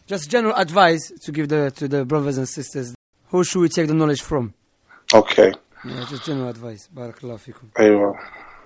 Just general advice to give to the brothers and sisters. Who should we take the knowledge from? Okay. Yeah, just general advice. Barakallahu fikum. Aywa.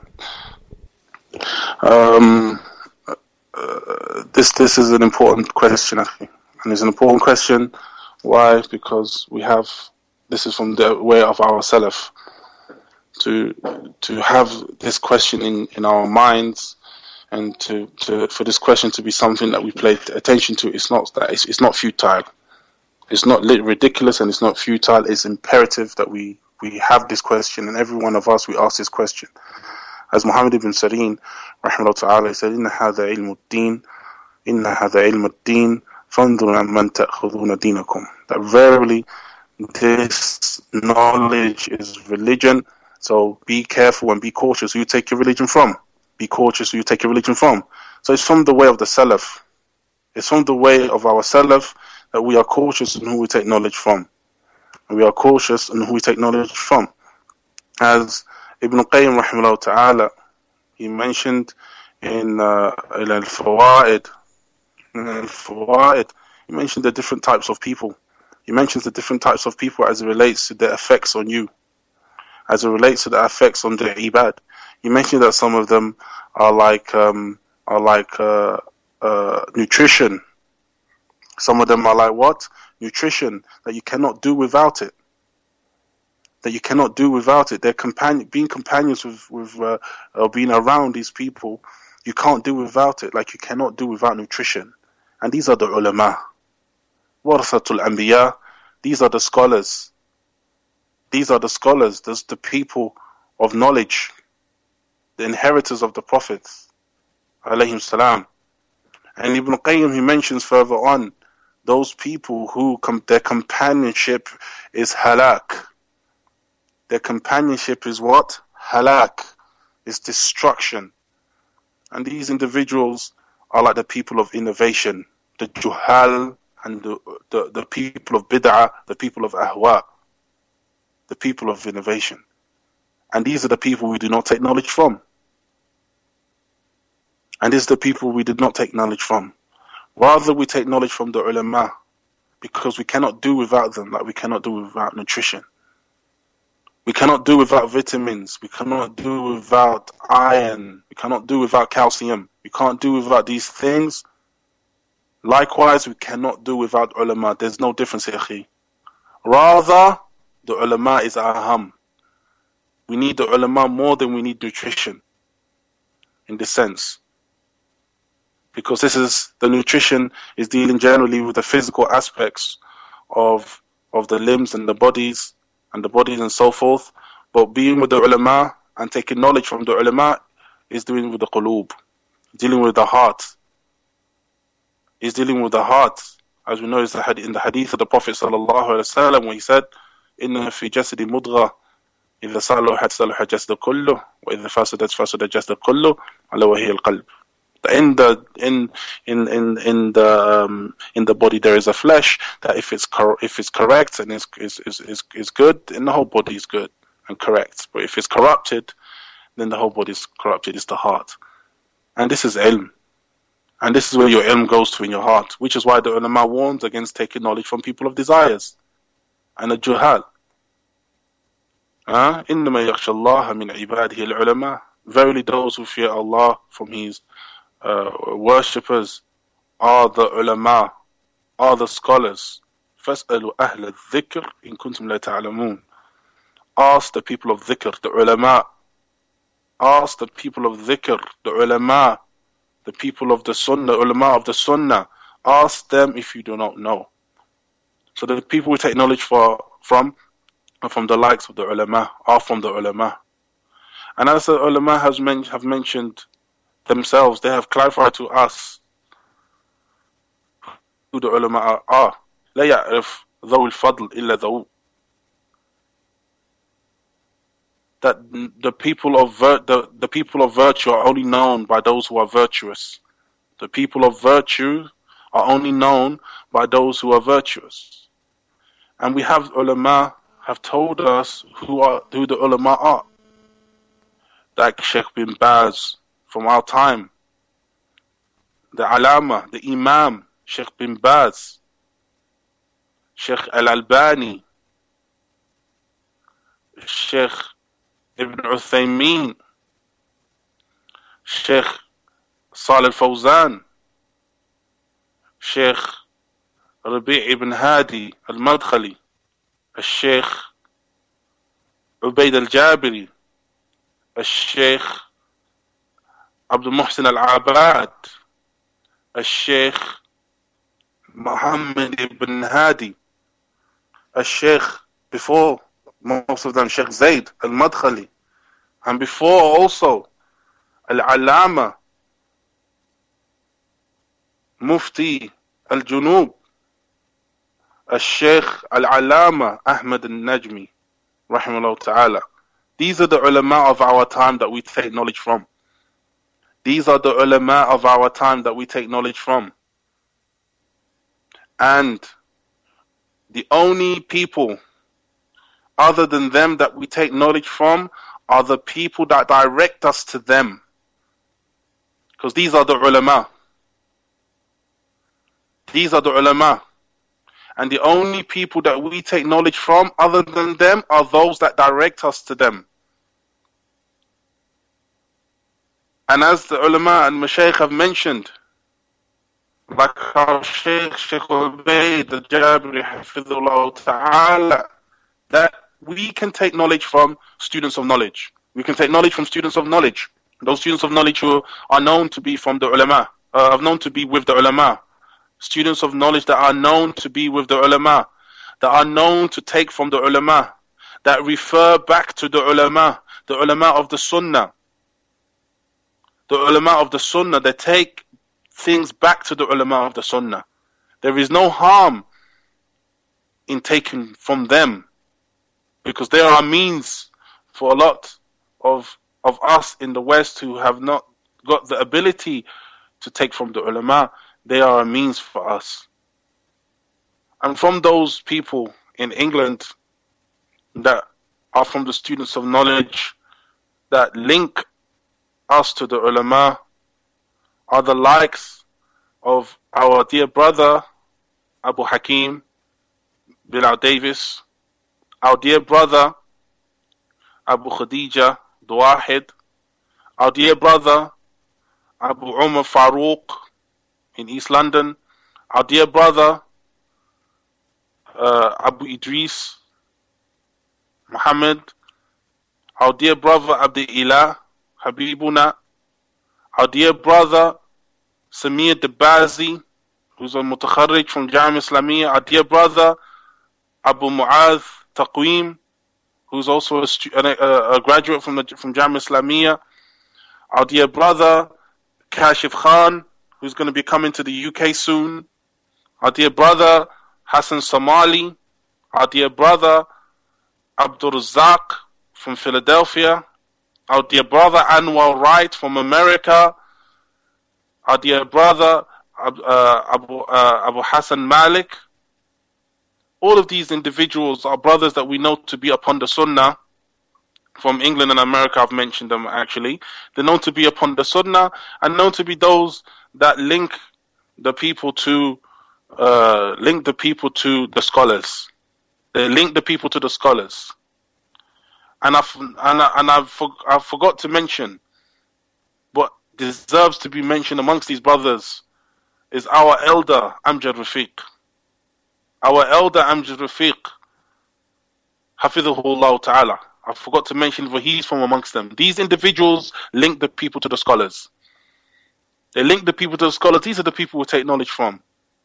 This is an important question, actually. And it's an important question. Why? Because this is from the way of our Salaf. To have this question in our minds, and for this question to be something that we pay attention to, it's not futile. It's not ridiculous, and it's not futile. It's imperative that we have this question, and every one of us, we ask this question. As Muhammad ibn Sirin, rahimahullah ta'ala, said, "Inna hadha ilmu ad-din, inna hadha ilmu ad-din, fanzuru amman ta'khuduna dinakum." That verily, this knowledge is religion. So be careful and be cautious who you take your religion from. Be cautious who you take your religion from. So it's from the way of the Salaf. It's from the way of our Salaf that we are cautious in who we take knowledge from. And we are cautious in who we take knowledge from. As Ibn Qayyim rahimahullah ta'ala, he mentioned in Al-Fawaid, he mentioned the different types of people. He mentions the different types of people as it relates to their effects on you, as it relates to the effects on the ibad. He mentioned that some of them are like nutrition. Some of them are like what? Nutrition, that you cannot do without it. That you cannot do without it. They're being companions with or being around these people, you can't do without it, like you cannot do without nutrition. And these are the ulama. Warathatul Anbiya. These are the scholars. These are the scholars. There's the people of knowledge, the inheritors of the prophets, alayhim salam. And Ibn Qayyim, he mentions further on, those people who their companionship is halak. Their companionship is what? Halak. It's destruction. And these individuals are like the people of innovation, the juhal, and the people of bid'ah, the people of ahwa, the people of innovation. And these are the people we do not take knowledge from. And these are the people we did not take knowledge from. Rather, we take knowledge from the ulama, because we cannot do without them, like we cannot do without nutrition. We cannot do without vitamins. We cannot do without iron. We cannot do without calcium. We can't do without these things. Likewise, we cannot do without ulama. There's no difference here, akhi. Rather, the ulama is aham. We need the ulama more than we need nutrition, in this sense. Because the nutrition is dealing generally with the physical aspects of the limbs and the bodies and so forth. But being with the ulama and taking knowledge from the ulama is dealing with the qulub, dealing with the heart. Is dealing with the heart. As we know, it's in the hadith of the Prophet sallallahu alaihi wasallam, when he said, "Inna fi jasadi mudgha, idha salahat salaha jasad kullu, wa idha fasadat fasada jasad kullu, ala wa hiya al-qalb." In the body there is a flesh that if it's correct and is good, then the whole body is good and correct. But if it's corrupted, then the whole body is corrupted. It's the heart, and this is ilm, and this is where your ilm goes to, in your heart. Which is why the ulama warns against taking knowledge from people of desires and the juhal. إِنَّمَا يَخْشَى اللَّهَ مِنْ عِبَادِهِ الْعُلَمَاءِ. Verily, those who fear Allah from His worshippers are the ulama, are the scholars. فَاسْأَلُوا أَهْلَ الذِّكْرِ إِن كُنْتُمْ لَا تَعْلَمُونَ. Ask the people of dhikr, the ulama. Ask the people of dhikr, the ulama, the people of the sunnah, ulama of the sunnah. Ask them if you do not know. So the people we take knowledge from the likes of the ulama, are from the ulama. And as the ulama have mentioned themselves, they have clarified to us who the ulama are. لا يعرف ذو الفضل إلا ذو. That the people of virtue are only known by those who are virtuous. The people of virtue are only known by those who are virtuous. And we have ulama have told us who the ulama are. Like Sheikh bin Baz from our time, the Alama, the Imam, Sheikh bin Baz, Sheikh Al-Albani, Sheikh Ibn Uthaymeen, Sheikh Salih Al-Fawzan, Sheikh Rabi' ibn Hadi Al-Madkhali, Sheikh Ubaid Al-Jabiri, Sheikh Abdul Muhsin Al-Abad, Sheikh Muhammad ibn Hadi, Sheikh, before most of them, Sheikh Zayd Al-Madkhali, and before also Al-Allama Mufti Al-Junub, Sheikh Al-Allama Ahmad Al-Najmi, rahimahullah ta'ala. These are the ulama of our time that we take knowledge from. These are the ulama of our time that we take knowledge from. And the only people other than them that we take knowledge from are the people that direct us to them. Because these are the ulama. These are the ulama. And the only people that we take knowledge from other than them are those that direct us to them. And as the ulama and mashaykh have mentioned, like our Sheikh Ubaid Al-Jabiri Hafidhullah Ta'ala, that we can take knowledge from students of knowledge. We can take knowledge from students of knowledge. Those students of knowledge who are known to be from the ulama, are known to be with the ulama. Students of knowledge that are known to be with the ulama, that are known to take from the ulama, that refer back to the ulama of the sunnah. The ulama of the sunnah, they take things back to the ulama of the sunnah. There is no harm in taking from them, because there are means for a lot of us in the West who have not got the ability to take from the ulama. They are a means for us. And from those people in England that are from the students of knowledge that link us to the ulama are the likes of our dear brother Abu Hakim Bilal Davis, our dear brother Abu Khadija Duwahid, our dear brother Abu Umar Farooq in East London, our dear brother Abu Idris Muhammad, our dear brother Abdi Ilah Habibuna, our dear brother Samir Dabazi, who's a mutakharrij from Jamia Islamiyya, our dear brother Abu Mu'adh Taqweem, who's also a graduate from Jamia Islamiyya, our dear brother Kashif Khan, who's going to be coming to the UK soon, our dear brother Hassan Somali, our dear brother Abdul Razak from Philadelphia, our dear brother Anwar Wright from America, our dear brother Abu Hassan Malik. All of these individuals are brothers that we know to be upon the Sunnah. From England and America, I've mentioned them actually. They're known to be upon the Sunnah and known to be those that link the people to the scholars. They link the people to the scholars. And I forgot to mention, what deserves to be mentioned amongst these brothers is our elder Amjad Rafiq. Our elder Amjad Rafiq, Hafidhahullah Ta'ala. I forgot to mention, but he's from amongst them. These individuals link the people to the scholars. They link the people to the scholars. These are the people we take knowledge from.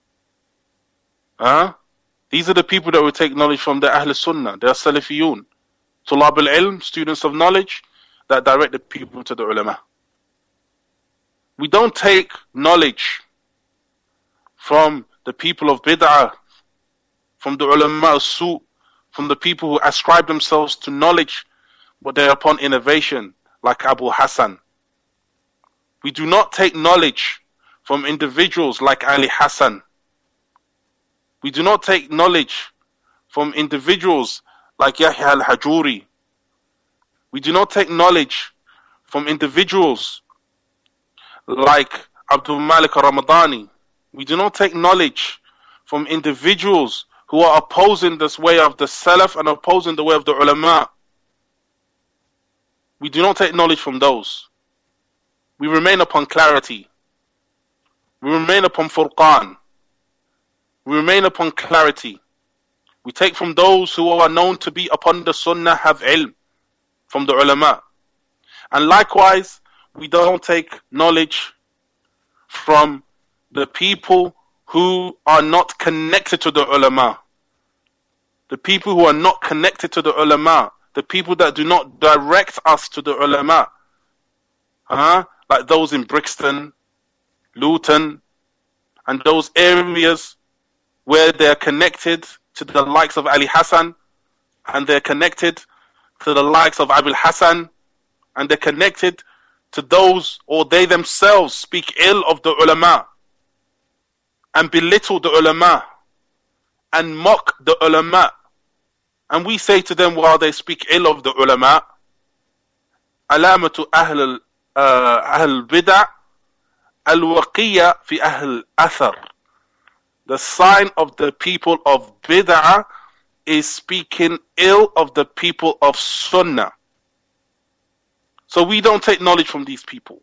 These are the people that we take knowledge from. They're Ahl Sunnah. They're Salafiyun. Tulab al-Ilm, students of knowledge, that direct the people to the ulama. We don't take knowledge from the people of bid'ah, from the ulama as-su', from the people who ascribe themselves to knowledge, but they're upon innovation, like Abu Hassan. We do not take knowledge from individuals like Ali Hassan. We do not take knowledge from individuals like Yahya al-Hajuri. We do not take knowledge from individuals like Abdul Malik al-Ramadani. We do not take knowledge from individuals who are opposing this way of the Salaf and opposing the way of the ulama. We do not take knowledge from those. We remain upon clarity. We remain upon furqan. We remain upon clarity. We take from those who are known to be upon the sunnah, have ilm, from the ulama. And likewise, we don't take knowledge from the people who are not connected to the ulama. The people who are not connected to the ulama. The people that do not direct us to the ulama. Like those in Brixton, Luton, and those areas where they're connected to the likes of Ali Hassan, and they're connected to the likes of Abil Hassan, and they're connected to those, or they themselves speak ill of the ulama, and belittle the ulama, and mock the ulama. And we say to them while they speak ill of the ulama, alamatu ahl bid'ah al-waqiyya fi ahl athar. The sign of the people of bid'ah is speaking ill of the people of sunnah. So we don't take knowledge from these people,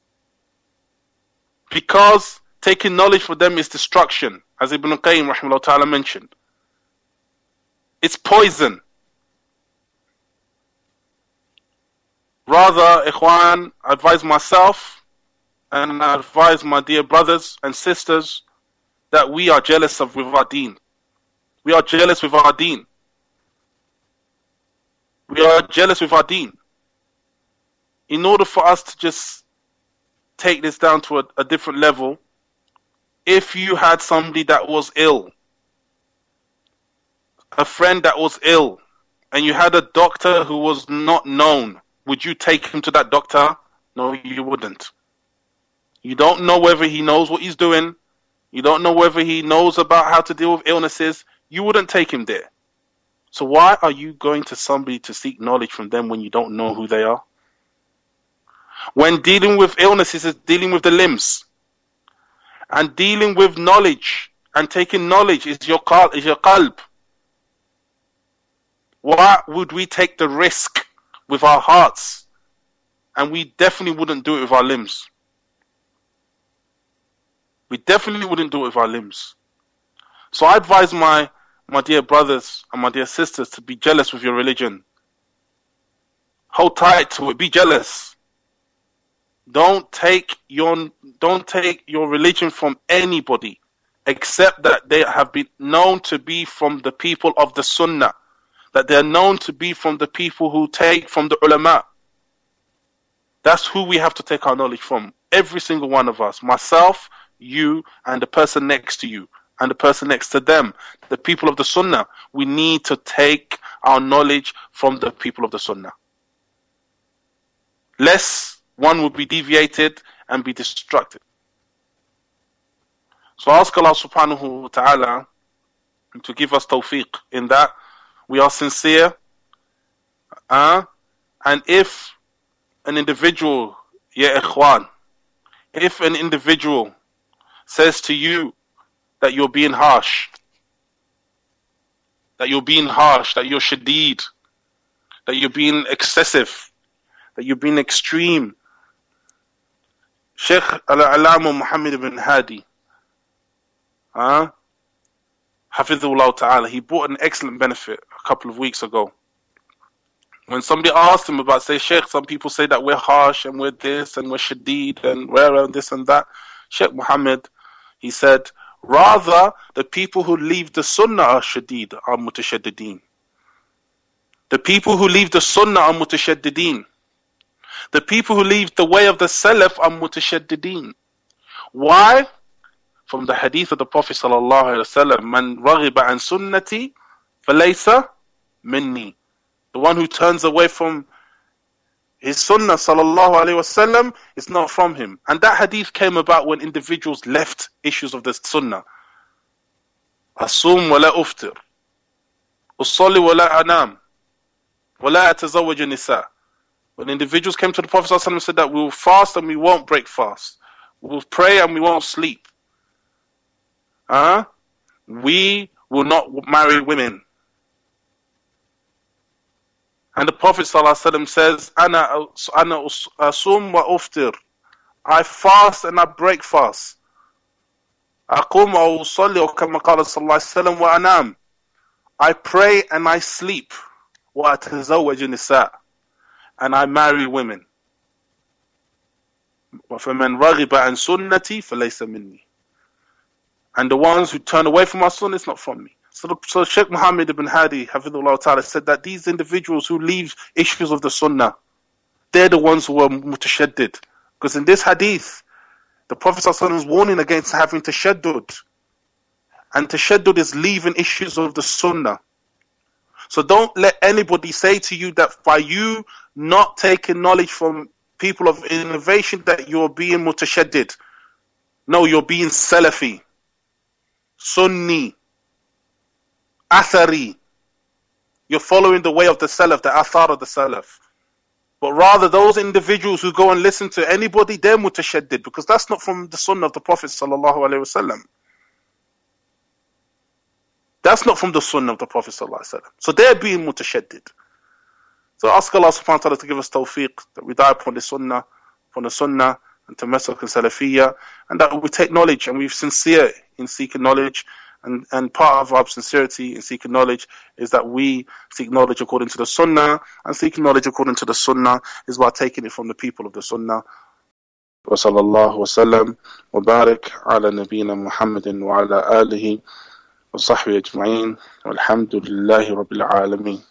because taking knowledge from them is destruction, as Ibn Qayyim rahimahullah ta'ala mentioned. It's poison. Rather, ikhwan, I advise myself and I advise my dear brothers and sisters that we are jealous with our deen. We are jealous with our deen. We are jealous with our deen. In order for us to just take this down to a different level, if you had somebody that was ill, a friend that was ill, and you had a doctor who was not known, would you take him to that doctor? No, you wouldn't. You don't know whether he knows what he's doing. You don't know whether he knows about how to deal with illnesses. You wouldn't take him there. So why are you going to somebody to seek knowledge from them when you don't know who they are? When dealing with illnesses is dealing with the limbs. And dealing with knowledge and taking knowledge is your qalb. Why would we take the risk with our hearts? And we definitely wouldn't do it with our limbs. We definitely wouldn't do it with our limbs. So I advise my dear brothers and my dear sisters to be jealous with your religion. Hold tight to it. Be jealous. Don't take your religion from anybody, except that they have been known to be from the people of the sunnah, that they are known to be from the people who take from the ulama. That's who we have to take our knowledge from. Every single one of us. Myself, you, and the person next to you, and the person next to them. The people of the sunnah. We need to take our knowledge from the people of the sunnah. Lest one would be deviated and be distracted. So ask Allah subhanahu wa ta'ala to give us tawfiq in that we are sincere. And if an individual, ya ikhwan, if an individual says to you that you're being harsh, that you're shadeed, that you're being excessive, that you're being extreme, Sheikh Al-Alama Muhammad ibn Hadi, Hafidhullah Ta'ala, he brought an excellent benefit a couple of weeks ago. When somebody asked him about, say, Sheikh, some people say that we're harsh and we're this and we're shadeed and we're this and that. Sheikh Muhammad, he said, rather the people who leave the sunnah are shadeed, are mutashaddideen. The people who leave the sunnah are mutashaddideen. The people who leave the way of the salaf are mutashaddideen. Why? From the hadith of the Prophet sallallahu alaihi wasallam, man raghiba an sunnati falaysa minni. The one who turns away from his sunnah sallallahu alaihi wasallam is not from him. And that hadith came about when individuals left issues of the sunnah. Asum wa la uftir, usalli wa la anam, wa la atazawwaj nisa. When individuals came to the Prophet sallallahu alaihi wasallam and said that we will fast and we won't break fast, we will pray and we won't sleep, we will not marry women. And the Prophet ﷺ says, Ana asum wa uftir. I fast and I break fast. Aqum wa usalli wa kama qala sallallahu alayhi wa anam. I pray and I sleep. Wa atazawwaj nisa. And I marry women. وَفَمَنْ رَغِبَ عَنْ سُنَّتِي فَلَيْسَ مِنِّي. And the ones who turn away from my sunnah is not from me. So Sheikh Muhammad ibn Hadi Hafidhullah Ta'ala said that these individuals who leave issues of the sunnah, they're the ones who are mutashaddid. Because in this hadith, the Prophet ﷺ is warning against having tashaddud. And tashaddud is leaving issues of the sunnah. So don't let anybody say to you that by you not taking knowledge from people of innovation that you're being mutashaddid. No, you're being Salafi, Sunni, Athari. You're following the way of the Salaf, the Athar of the Salaf. But rather those individuals who go and listen to anybody, they're mutashaddid, because that's not from the Sunnah of the Prophet sallallahu alaihi wasallam. That's not from the Sunnah of the Prophet sallallahu alaihi wasallam. So they're being mutashaddid. So ask Allah subhanahu wa ta'ala to give us tawfiq, that we die upon the Sunnah, and to Masuk and Salafiyya, and that we take knowledge and we're sincere in seeking knowledge. And part of our sincerity in seeking knowledge is that we seek knowledge according to the Sunnah, and seeking knowledge according to the Sunnah is by taking it from the people of the Sunnah. Wa sallallahu wa sallam wa barik ala nabiyyina Muhammadin wa ala alihi wa sahbihi ajma'in walhamdulillahi rabbil alameen.